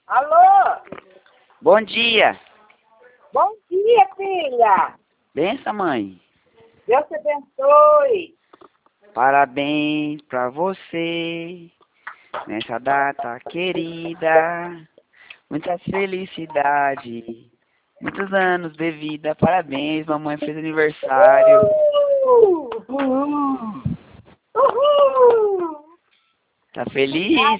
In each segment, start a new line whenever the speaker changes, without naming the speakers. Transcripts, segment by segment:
Alô?
Bom dia.
Bom dia, filha.
Benção, mãe.
Deus te abençoe.
Parabéns pra você nessa data querida. Muita felicidade. Muitos anos de vida. Parabéns, mamãe fez aniversário.
Uhul. Uhul.
Tá feliz?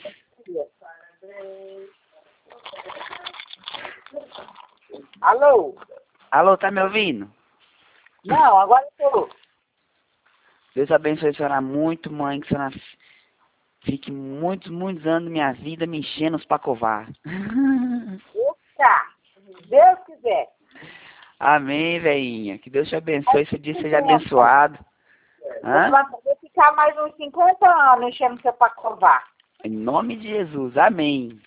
Alô?
Alô, tá me ouvindo?
Não, agora estou.
Deus abençoe a senhora muito, mãe. Que a senhora fique muitos anos da minha vida me enchendo os pacovar.
Eita, se Deus quiser.
Amém, velhinha. Que Deus te abençoe. Esse dia seja abençoado. Hã?
Vou ficar mais uns 50 anos enchendo seu pacovar.
Em nome de Jesus. Amém.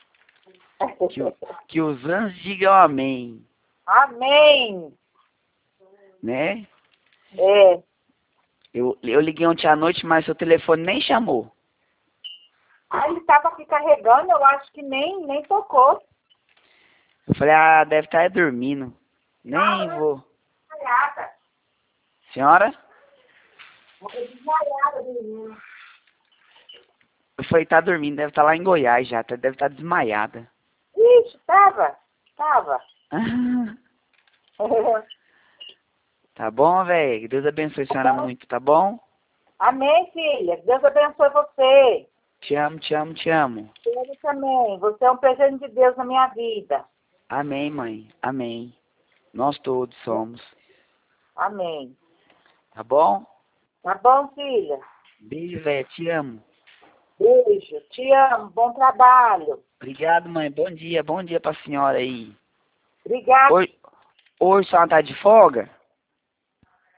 Que os anjos digam amém.
Amém.
Né?
É.
Eu liguei ontem à noite, mas seu telefone nem chamou.
Ah, ele estava aqui carregando, eu acho que nem tocou.
Eu falei, deve estar dormindo. Nem vou.
Desmaiada.
Senhora?
Desmaiada, menina.
Eu falei, tá dormindo, deve estar lá em Goiás já, deve estar desmaiada.
Ixi, tava.
Tá bom, velho? Deus abençoe a senhora muito, tá bom?
Amém, filha. Deus abençoe você.
Te amo, te amo, te amo.
Eu também. Você é um presente de Deus na minha vida.
Amém, mãe. Amém. Nós todos somos.
Amém.
Tá bom?
Tá bom, filha?
Beijo, velho. Te amo.
Beijo. Te amo. Bom trabalho.
Obrigado, mãe. Bom dia pra senhora aí.
Obrigada.
Hoje a senhora tá de folga?